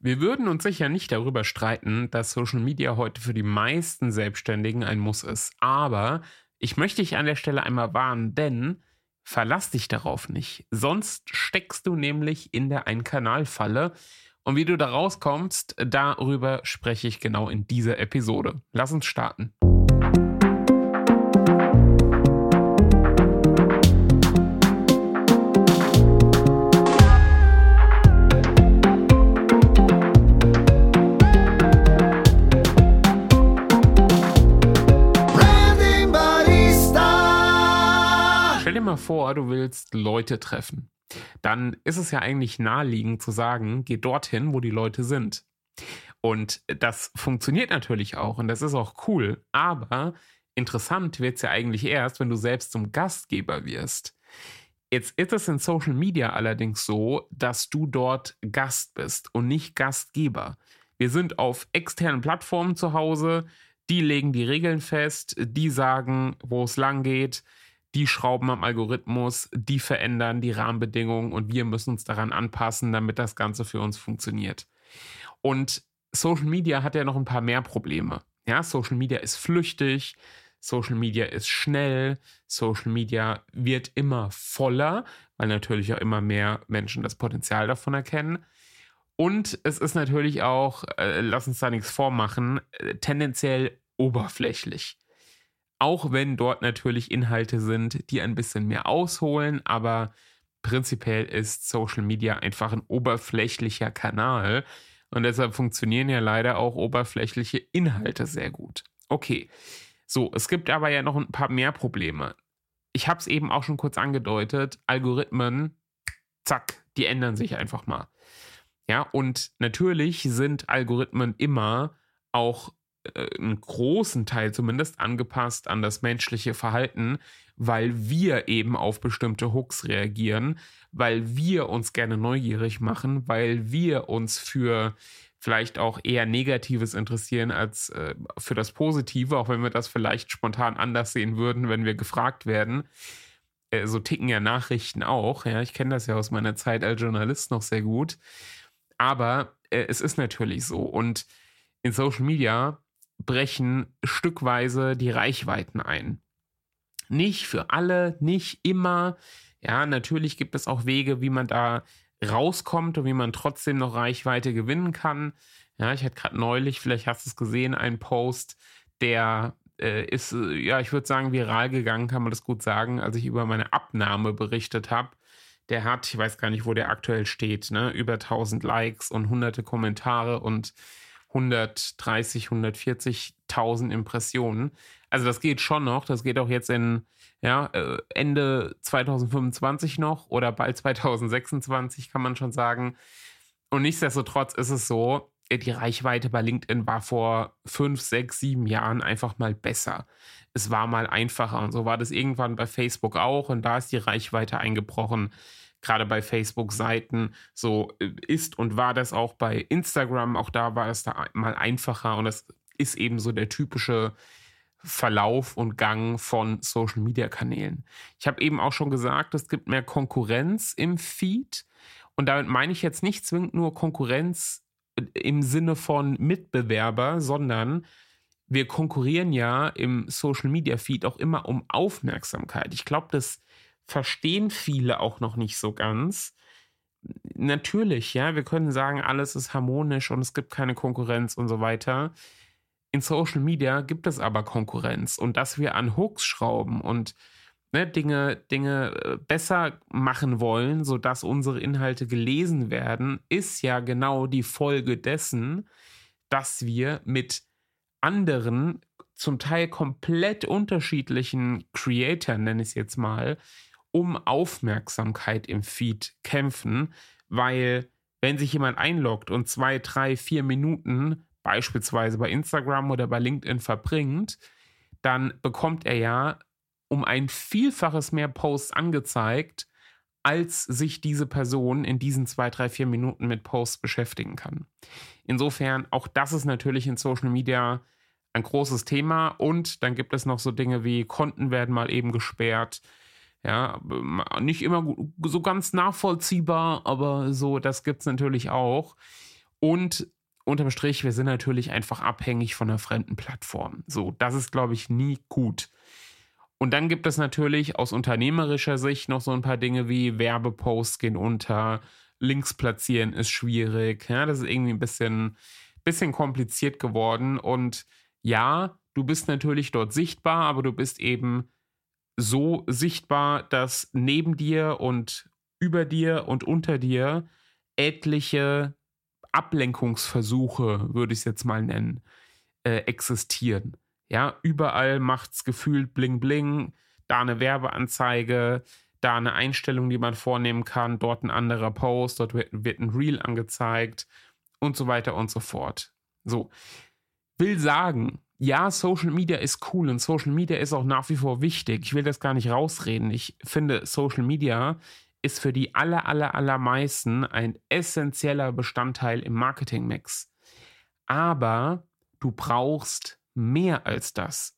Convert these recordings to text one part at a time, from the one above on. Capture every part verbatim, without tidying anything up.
Wir würden uns sicher nicht darüber streiten, dass Social Media heute für die meisten Selbstständigen ein Muss ist. Aber ich möchte dich an der Stelle einmal warnen, denn verlass dich darauf nicht. Sonst steckst du nämlich in der Ein-Kanal-Falle. Und wie du da rauskommst, darüber spreche ich genau in dieser Episode. Lass uns starten. Stell dir mal vor, du willst Leute treffen. Dann ist es ja eigentlich naheliegend zu sagen, geh dorthin, wo die Leute sind. Und das funktioniert natürlich auch und das ist auch cool. Aber interessant wird es ja eigentlich erst, wenn du selbst zum Gastgeber wirst. Jetzt ist es in Social Media allerdings so, dass du dort Gast bist und nicht Gastgeber. Wir sind auf externen Plattformen zu Hause, die legen die Regeln fest, die sagen, wo es lang geht. Die schrauben am Algorithmus, die verändern die Rahmenbedingungen und wir müssen uns daran anpassen, damit das Ganze für uns funktioniert. Und Social Media hat ja noch ein paar mehr Probleme. Ja, Social Media ist flüchtig, Social Media ist schnell, Social Media wird immer voller, weil natürlich auch immer mehr Menschen das Potenzial davon erkennen. Und es ist natürlich auch, äh, lass uns da nichts vormachen, äh, tendenziell oberflächlich. Auch wenn dort natürlich Inhalte sind, die ein bisschen mehr ausholen, aber prinzipiell ist Social Media einfach ein oberflächlicher Kanal und deshalb funktionieren ja leider auch oberflächliche Inhalte sehr gut. Okay, so, es gibt aber ja noch ein paar mehr Probleme. Ich habe es eben auch schon kurz angedeutet, Algorithmen, zack, die ändern sich einfach mal. Ja, und natürlich sind Algorithmen immer auch einen großen Teil zumindest angepasst an das menschliche Verhalten, weil wir eben auf bestimmte Hooks reagieren, weil wir uns gerne neugierig machen, weil wir uns für vielleicht auch eher Negatives interessieren als äh, für das Positive, auch wenn wir das vielleicht spontan anders sehen würden, wenn wir gefragt werden. Äh, so ticken ja Nachrichten auch. Ja, ich kenne das ja aus meiner Zeit als Journalist noch sehr gut. Aber äh, es ist natürlich so. Und in Social Media brechen stückweise die Reichweiten ein. Nicht für alle, nicht immer. Ja, natürlich gibt es auch Wege, wie man da rauskommt und wie man trotzdem noch Reichweite gewinnen kann. Ja, ich hatte gerade neulich, vielleicht hast du es gesehen, einen Post, der äh, ist, äh, ja, ich würde sagen, viral gegangen, kann man das gut sagen, als ich über meine Abnahme berichtet habe. Der hat, ich weiß gar nicht, wo der aktuell steht, ne, über tausend Likes und hunderte Kommentare und hundertdreißig, hundertvierzigtausend Impressionen. Also das geht schon noch. Das geht auch jetzt in ja, Ende zwanzig fünfundzwanzig noch oder bald zwanzig sechsundzwanzig, kann man schon sagen. Und nichtsdestotrotz ist es so, die Reichweite bei LinkedIn war vor fünf, sechs, sieben Jahren einfach mal besser. Es war mal einfacher und so war das irgendwann bei Facebook auch und da ist die Reichweite eingebrochen. Gerade bei Facebook-Seiten, so ist und war das auch bei Instagram, auch da war es da mal einfacher und das ist eben so der typische Verlauf und Gang von Social-Media-Kanälen. Ich habe eben auch schon gesagt, es gibt mehr Konkurrenz im Feed und damit meine ich jetzt nicht zwingend nur Konkurrenz im Sinne von Mitbewerber, sondern wir konkurrieren ja im Social-Media-Feed auch immer um Aufmerksamkeit. Ich glaube, das verstehen viele auch noch nicht so ganz. Natürlich, ja, wir können sagen, alles ist harmonisch und es gibt keine Konkurrenz und so weiter. In Social Media gibt es aber Konkurrenz und dass wir an Hooks schrauben und ne, Dinge, Dinge besser machen wollen, sodass unsere Inhalte gelesen werden, ist ja genau die Folge dessen, dass wir mit anderen, zum Teil komplett unterschiedlichen Creatoren, nenne ich es jetzt mal, um Aufmerksamkeit im Feed kämpfen, weil wenn sich jemand einloggt und zwei, drei, vier Minuten beispielsweise bei Instagram oder bei LinkedIn verbringt, dann bekommt er ja um ein Vielfaches mehr Posts angezeigt, als sich diese Person in diesen zwei, drei, vier Minuten mit Posts beschäftigen kann. Insofern, auch das ist natürlich in Social Media ein großes Thema und dann gibt es noch so Dinge wie Konten werden mal eben gesperrt. Ja, nicht immer so ganz nachvollziehbar, aber so, das gibt es natürlich auch. Und unterm Strich, wir sind natürlich einfach abhängig von einer fremden Plattform. So, das ist, glaube ich, nie gut. Und dann gibt es natürlich aus unternehmerischer Sicht noch so ein paar Dinge wie Werbeposts gehen unter, Links platzieren ist schwierig. Ja, das ist irgendwie ein bisschen, bisschen kompliziert geworden. Und ja, du bist natürlich dort sichtbar, aber du bist eben so sichtbar, dass neben dir und über dir und unter dir etliche Ablenkungsversuche, würde ich es jetzt mal nennen, äh, existieren. Ja, überall macht's gefühlt bling bling, da eine Werbeanzeige, da eine Einstellung, die man vornehmen kann, dort ein anderer Post, dort wird, wird ein Reel angezeigt und so weiter und so fort. So, will sagen, ja, Social Media ist cool und Social Media ist auch nach wie vor wichtig. Ich will das gar nicht rausreden. Ich finde, Social Media ist für die aller, aller, allermeisten ein essentieller Bestandteil im Marketingmix. Aber du brauchst mehr als das.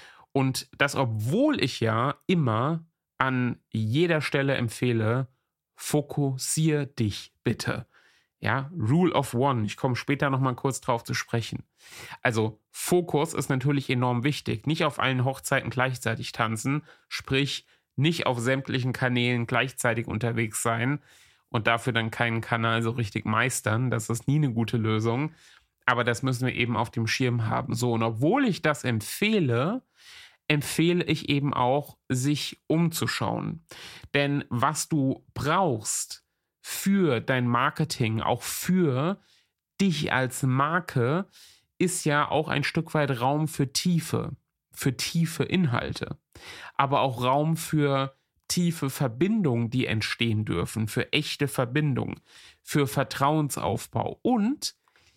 Und das, obwohl ich ja immer an jeder Stelle empfehle, fokussier dich bitte. Ja, Rule of One. Ich komme später nochmal kurz drauf zu sprechen. Also Fokus ist natürlich enorm wichtig. Nicht auf allen Hochzeiten gleichzeitig tanzen, sprich nicht auf sämtlichen Kanälen gleichzeitig unterwegs sein und dafür dann keinen Kanal so richtig meistern. Das ist nie eine gute Lösung. Aber das müssen wir eben auf dem Schirm haben. So, und obwohl ich das empfehle, empfehle ich eben auch, sich umzuschauen. Denn was du brauchst für dein Marketing, auch für dich als Marke, ist ja auch ein Stück weit Raum für Tiefe, für tiefe Inhalte, aber auch Raum für tiefe Verbindungen, die entstehen dürfen, für echte Verbindungen, für Vertrauensaufbau. Und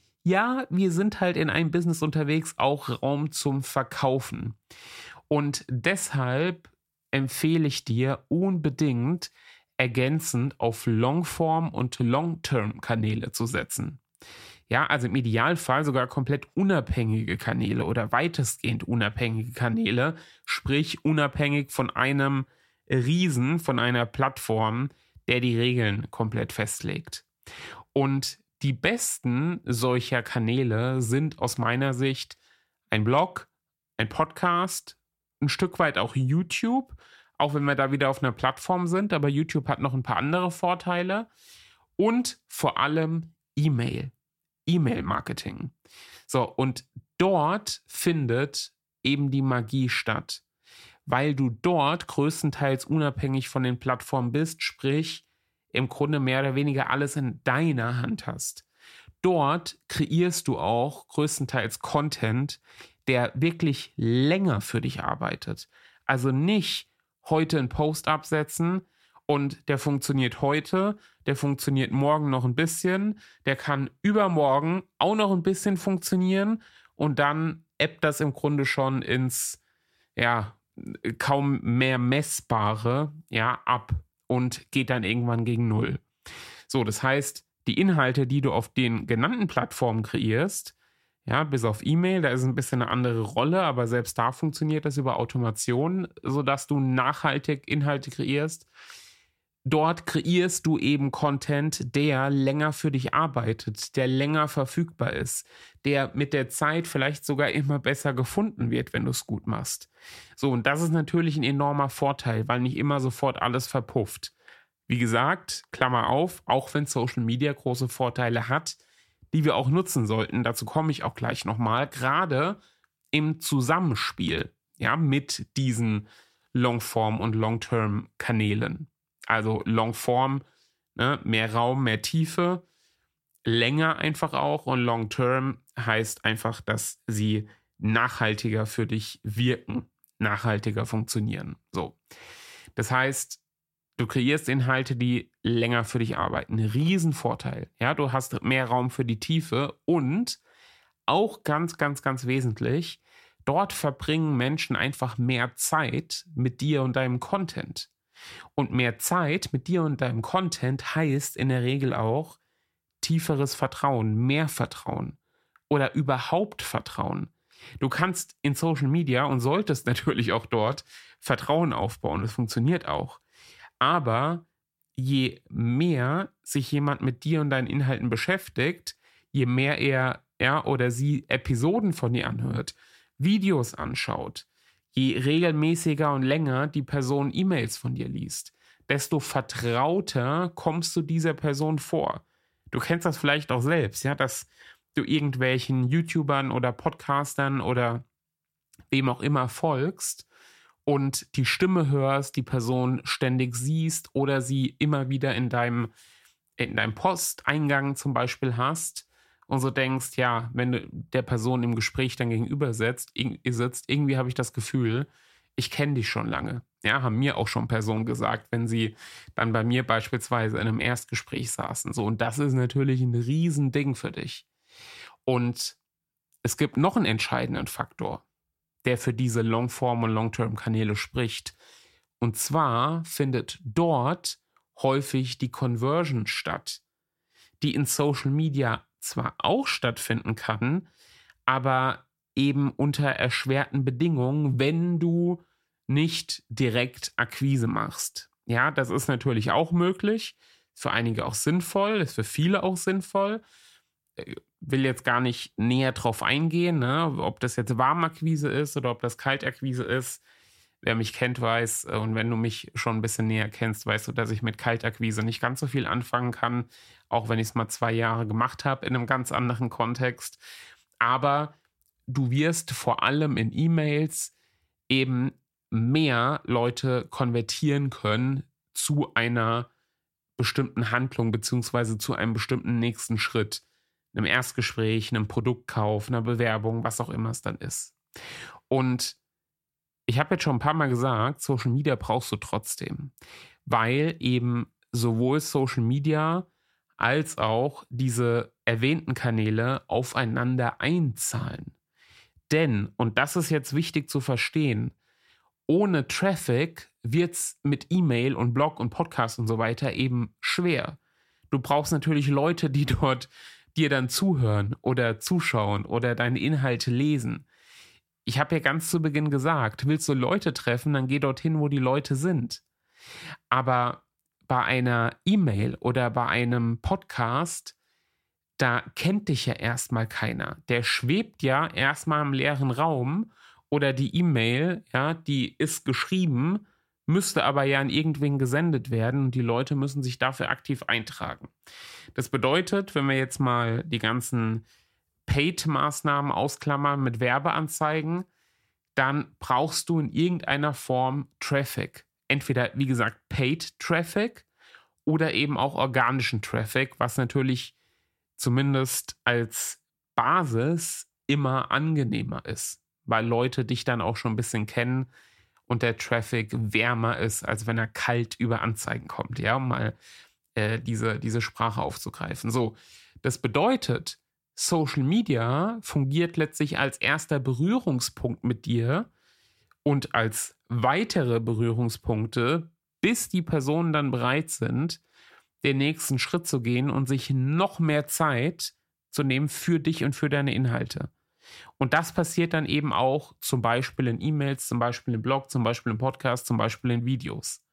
ja, wir sind halt in einem Business unterwegs, auch Raum zum Verkaufen. Und deshalb empfehle ich dir unbedingt, ergänzend auf Longform- und Long-Term-Kanäle zu setzen. Ja, also im Idealfall sogar komplett unabhängige Kanäle oder weitestgehend unabhängige Kanäle, sprich unabhängig von einem Riesen, von einer Plattform, der die Regeln komplett festlegt. Und die besten solcher Kanäle sind aus meiner Sicht ein Blog, ein Podcast, ein Stück weit auch YouTube, auch wenn wir da wieder auf einer Plattform sind, aber YouTube hat noch ein paar andere Vorteile und vor allem E-Mail, E-Mail-Marketing. So, und dort findet eben die Magie statt, weil du dort größtenteils unabhängig von den Plattformen bist, sprich im Grunde mehr oder weniger alles in deiner Hand hast. Dort kreierst du auch größtenteils Content, der wirklich länger für dich arbeitet. Also nicht heute einen Post absetzen und der funktioniert heute, der funktioniert morgen noch ein bisschen, der kann übermorgen auch noch ein bisschen funktionieren und dann ebbt das im Grunde schon ins, ja, kaum mehr Messbare, ja, ab und geht dann irgendwann gegen Null. So, das heißt, die Inhalte, die du auf den genannten Plattformen kreierst, ja, bis auf E-Mail, da ist ein bisschen eine andere Rolle, aber selbst da funktioniert das über Automation, sodass du nachhaltig Inhalte kreierst. Dort kreierst du eben Content, der länger für dich arbeitet, der länger verfügbar ist, der mit der Zeit vielleicht sogar immer besser gefunden wird, wenn du es gut machst. So, und das ist natürlich ein enormer Vorteil, weil nicht immer sofort alles verpufft. Wie gesagt, Klammer auf, auch wenn Social Media große Vorteile hat, die wir auch nutzen sollten, dazu komme ich auch gleich nochmal, gerade im Zusammenspiel, ja, mit diesen Longform- und Long-Term-Kanälen. Also Longform, ne, mehr Raum, mehr Tiefe, länger einfach auch, und Long-Term heißt einfach, dass sie nachhaltiger für dich wirken, nachhaltiger funktionieren. So. Das heißt, du kreierst Inhalte, die länger für dich arbeiten. Ein Riesenvorteil. Ja, du hast mehr Raum für die Tiefe und auch ganz, ganz, ganz wesentlich, dort verbringen Menschen einfach mehr Zeit mit dir und deinem Content. Und mehr Zeit mit dir und deinem Content heißt in der Regel auch tieferes Vertrauen, mehr Vertrauen oder überhaupt Vertrauen. Du kannst in Social Media und solltest natürlich auch dort Vertrauen aufbauen. Das funktioniert auch. Aber je mehr sich jemand mit dir und deinen Inhalten beschäftigt, je mehr er, er oder sie Episoden von dir anhört, Videos anschaut, je regelmäßiger und länger die Person E-Mails von dir liest, desto vertrauter kommst du dieser Person vor. Du kennst das vielleicht auch selbst, ja, dass du irgendwelchen YouTubern oder Podcastern oder wem auch immer folgst und die Stimme hörst, die Person ständig siehst oder sie immer wieder in deinem, in deinem Posteingang zum Beispiel hast und so denkst, ja, wenn du der Person im Gespräch dann gegenüber sitzt, sitzt irgendwie habe ich das Gefühl, ich kenne dich schon lange. Ja, haben mir auch schon Personen gesagt, wenn sie dann bei mir beispielsweise in einem Erstgespräch saßen. So, und das ist natürlich ein Riesending für dich. Und es gibt noch einen entscheidenden Faktor, der für diese Longform- und Long-Term-Kanäle spricht. Und zwar findet dort häufig die Conversion statt, die in Social Media zwar auch stattfinden kann, aber eben unter erschwerten Bedingungen, wenn du nicht direkt Akquise machst. Ja, das ist natürlich auch möglich, ist für einige auch sinnvoll, ist für viele auch sinnvoll. Ich will jetzt gar nicht näher drauf eingehen, ne? Ob das jetzt Warmakquise ist oder ob das Kaltakquise ist. Wer mich kennt, weiß, und wenn du mich schon ein bisschen näher kennst, weißt du, dass ich mit Kaltakquise nicht ganz so viel anfangen kann, auch wenn ich es mal zwei Jahre gemacht habe in einem ganz anderen Kontext. Aber du wirst vor allem in E-Mails eben mehr Leute konvertieren können zu einer bestimmten Handlung beziehungsweise zu einem bestimmten nächsten Schritt. Einem Erstgespräch, einem Produktkauf, einer Bewerbung, was auch immer es dann ist. Und ich habe jetzt schon ein paar Mal gesagt, Social Media brauchst du trotzdem, weil eben sowohl Social Media als auch diese erwähnten Kanäle aufeinander einzahlen. Denn, und das ist jetzt wichtig zu verstehen, ohne Traffic wird es mit E-Mail und Blog und Podcast und so weiter eben schwer. Du brauchst natürlich Leute, die dort dir dann zuhören oder zuschauen oder deine Inhalte lesen. Ich habe ja ganz zu Beginn gesagt, willst du Leute treffen, dann geh dorthin, wo die Leute sind. Aber bei einer E-Mail oder bei einem Podcast, da kennt dich ja erstmal keiner. Der schwebt ja erstmal im leeren Raum oder die E-Mail, ja, die ist geschrieben, müsste aber ja an irgendwen gesendet werden und die Leute müssen sich dafür aktiv eintragen. Das bedeutet, wenn wir jetzt mal die ganzen Paid-Maßnahmen ausklammern mit Werbeanzeigen, dann brauchst du in irgendeiner Form Traffic. Entweder, wie gesagt, Paid-Traffic oder eben auch organischen Traffic, was natürlich zumindest als Basis immer angenehmer ist, weil Leute dich dann auch schon ein bisschen kennen und der Traffic wärmer ist, als wenn er kalt über Anzeigen kommt, ja, um mal äh, diese, diese Sprache aufzugreifen. So, das bedeutet, Social Media fungiert letztlich als erster Berührungspunkt mit dir und als weitere Berührungspunkte, bis die Personen dann bereit sind, den nächsten Schritt zu gehen und sich noch mehr Zeit zu nehmen für dich und für deine Inhalte. Und das passiert dann eben auch zum Beispiel in E-Mails, zum Beispiel im Blog, zum Beispiel im Podcast, zum Beispiel in Videos.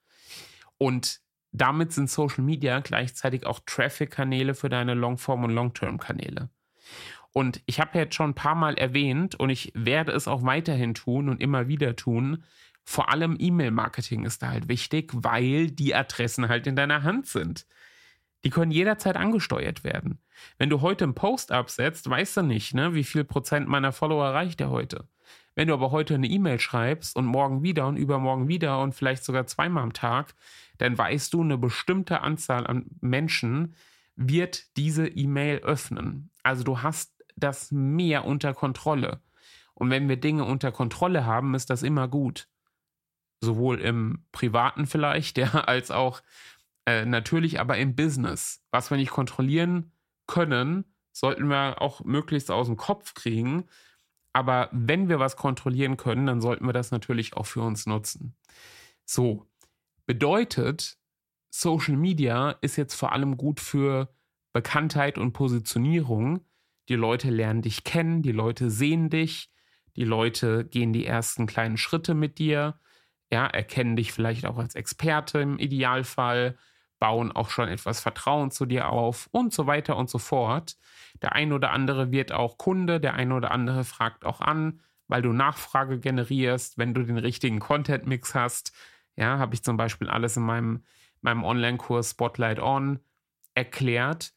Und damit sind Social Media gleichzeitig auch Traffic-Kanäle für deine Longform- und Long-Term-Kanäle. Und ich habe jetzt schon ein paar Mal erwähnt und ich werde es auch weiterhin tun und immer wieder tun, vor allem E-Mail-Marketing ist da halt wichtig, weil die Adressen halt in deiner Hand sind. Die können jederzeit angesteuert werden. Wenn du heute einen Post absetzt, weißt du nicht, ne, wie viel Prozent meiner Follower erreicht er heute. Wenn du aber heute eine E-Mail schreibst und morgen wieder und übermorgen wieder und vielleicht sogar zweimal am Tag, dann weißt du, eine bestimmte Anzahl an Menschen wird diese E-Mail öffnen. Also du hast das mehr unter Kontrolle. Und wenn wir Dinge unter Kontrolle haben, ist das immer gut. Sowohl im Privaten vielleicht, ja, als auch äh, natürlich aber im Business. Was wir nicht kontrollieren können, sollten wir auch möglichst aus dem Kopf kriegen. Aber wenn wir was kontrollieren können, dann sollten wir das natürlich auch für uns nutzen. So, bedeutet, Social Media ist jetzt vor allem gut für Bekanntheit und Positionierung. Die Leute lernen dich kennen, die Leute sehen dich, die Leute gehen die ersten kleinen Schritte mit dir, ja, erkennen dich vielleicht auch als Experte im Idealfall, bauen auch schon etwas Vertrauen zu dir auf und so weiter und so fort. Der ein oder andere wird auch Kunde, der ein oder andere fragt auch an, weil du Nachfrage generierst, wenn du den richtigen Content-Mix hast. Ja, habe ich zum Beispiel alles in meinem, meinem Online-Kurs Spotlight On erklärt.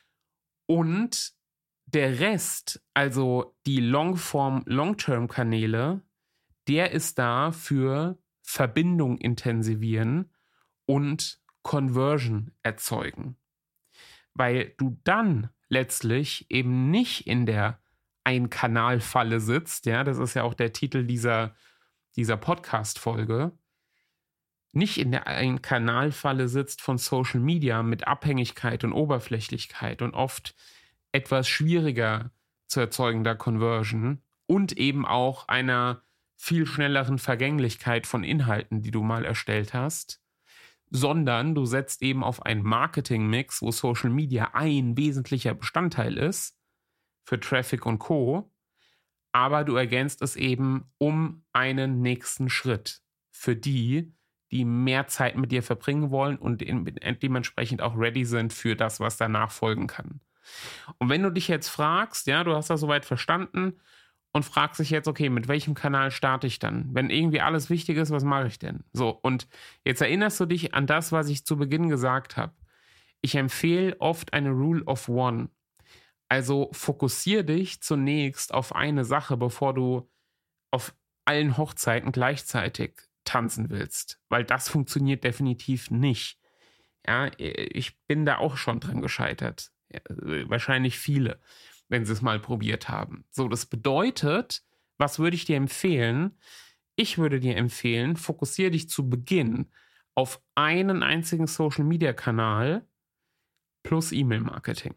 Und der Rest, also die Longform, Long-Term-Kanäle, der ist da für Verbindung intensivieren und Conversion erzeugen. Weil du dann letztlich eben nicht in der Ein-Kanal-Falle sitzt, ja, das ist ja auch der Titel dieser, dieser Podcast-Folge, nicht in der Ein-Kanal-Falle sitzt von Social Media mit Abhängigkeit und Oberflächlichkeit und oft etwas schwieriger zu erzeugender Conversion und eben auch einer viel schnelleren Vergänglichkeit von Inhalten, die du mal erstellt hast, sondern du setzt eben auf einen Marketing-Mix, wo Social Media ein wesentlicher Bestandteil ist für Traffic und Co., aber du ergänzt es eben um einen nächsten Schritt für die, die mehr Zeit mit dir verbringen wollen und dementsprechend auch ready sind für das, was danach folgen kann. Und wenn du dich jetzt fragst, ja, du hast das soweit verstanden und fragst dich jetzt, okay, mit welchem Kanal starte ich dann? Wenn irgendwie alles wichtig ist, was mache ich denn? So, und jetzt erinnerst du dich an das, was ich zu Beginn gesagt habe. Ich empfehle oft eine Rule of One. Also fokussiere dich zunächst auf eine Sache, bevor du auf allen Hochzeiten gleichzeitig tanzen willst, weil das funktioniert definitiv nicht. Ja, ich bin da auch schon dran gescheitert. Ja, wahrscheinlich viele, wenn sie es mal probiert haben. So, das bedeutet, was würde ich dir empfehlen? Ich würde dir empfehlen, fokussiere dich zu Beginn auf einen einzigen Social-Media-Kanal plus E-Mail-Marketing.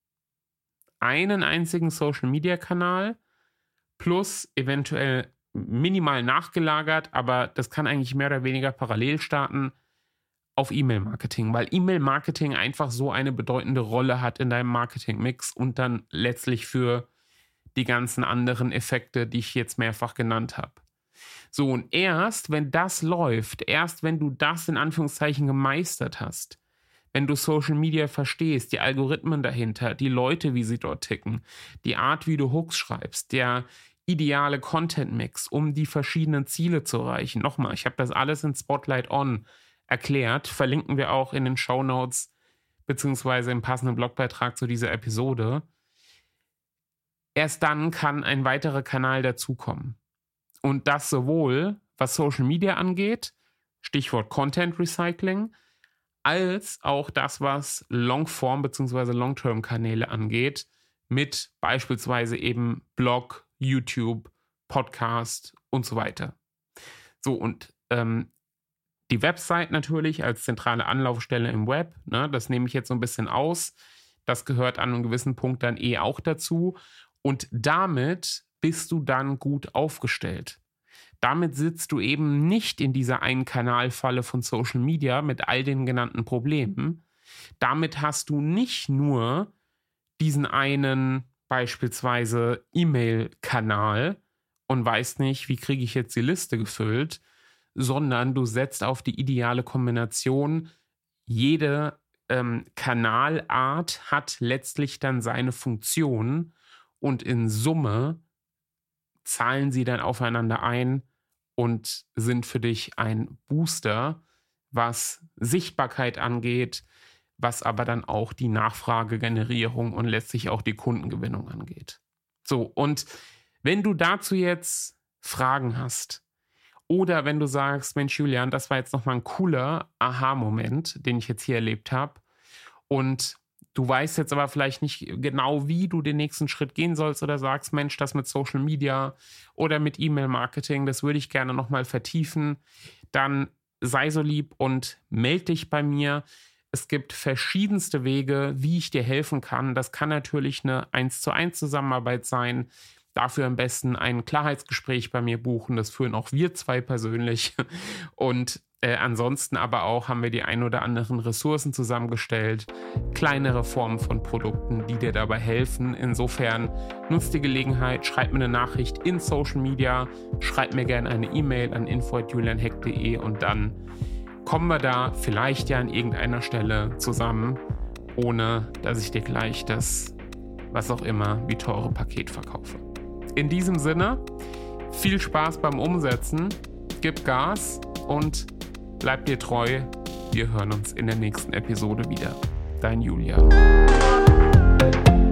Einen einzigen Social-Media-Kanal plus eventuell minimal nachgelagert, aber das kann eigentlich mehr oder weniger parallel starten, auf E-Mail-Marketing, weil E-Mail-Marketing einfach so eine bedeutende Rolle hat in deinem Marketing-Mix und dann letztlich für die ganzen anderen Effekte, die ich jetzt mehrfach genannt habe. So, und erst, wenn das läuft, erst wenn du das in Anführungszeichen gemeistert hast, wenn du Social Media verstehst, die Algorithmen dahinter, die Leute, wie sie dort ticken, die Art, wie du Hooks schreibst, der ideale Content-Mix, um die verschiedenen Ziele zu erreichen. Nochmal, ich habe das alles in Spotlight On erklärt, verlinken wir auch in den Shownotes beziehungsweise im passenden Blogbeitrag zu dieser Episode. Erst dann kann ein weiterer Kanal dazukommen. Und das sowohl, was Social Media angeht, Stichwort Content Recycling, als auch das, was Longform bzw. Long-Term-Kanäle angeht, mit beispielsweise eben Blog, YouTube, Podcast und so weiter. So, und ähm, die Website natürlich als zentrale Anlaufstelle im Web, ne, das nehme ich jetzt so ein bisschen aus. Das gehört an einem gewissen Punkt dann eh auch dazu. Und damit bist du dann gut aufgestellt. Damit sitzt du eben nicht in dieser Ein-Kanal-Falle von Social Media mit all den genannten Problemen. Damit hast du nicht nur diesen einen beispielsweise E-Mail-Kanal und weißt nicht, wie kriege ich jetzt die Liste gefüllt, sondern du setzt auf die ideale Kombination. Jede ähm, Kanalart hat letztlich dann seine Funktion und in Summe zahlen sie dann aufeinander ein und sind für dich ein Booster, was Sichtbarkeit angeht, was aber dann auch die Nachfragegenerierung und letztlich auch die Kundengewinnung angeht. So, und wenn du dazu jetzt Fragen hast oder wenn du sagst, Mensch Julian, das war jetzt nochmal ein cooler Aha-Moment, den ich jetzt hier erlebt habe und du weißt jetzt aber vielleicht nicht genau, wie du den nächsten Schritt gehen sollst oder sagst, Mensch, das mit Social Media oder mit E-Mail-Marketing, das würde ich gerne nochmal vertiefen, dann sei so lieb und melde dich bei mir. Es gibt verschiedenste Wege, wie ich dir helfen kann. Das kann natürlich eine eins zu eins Zusammenarbeit sein. Dafür am besten ein Klarheitsgespräch bei mir buchen. Das führen auch wir zwei persönlich. Und äh, ansonsten aber auch haben wir die ein oder anderen Ressourcen zusammengestellt. Kleinere Formen von Produkten, die dir dabei helfen. Insofern nutzt die Gelegenheit, schreib mir eine Nachricht in Social Media, schreib mir gerne eine E-Mail an info at julian heck punkt de und dann kommen wir da vielleicht ja an irgendeiner Stelle zusammen, ohne dass ich dir gleich das, was auch immer, wie teure Paket verkaufe. In diesem Sinne, viel Spaß beim Umsetzen, gib Gas und bleib dir treu. Wir hören uns in der nächsten Episode wieder. Dein Julian.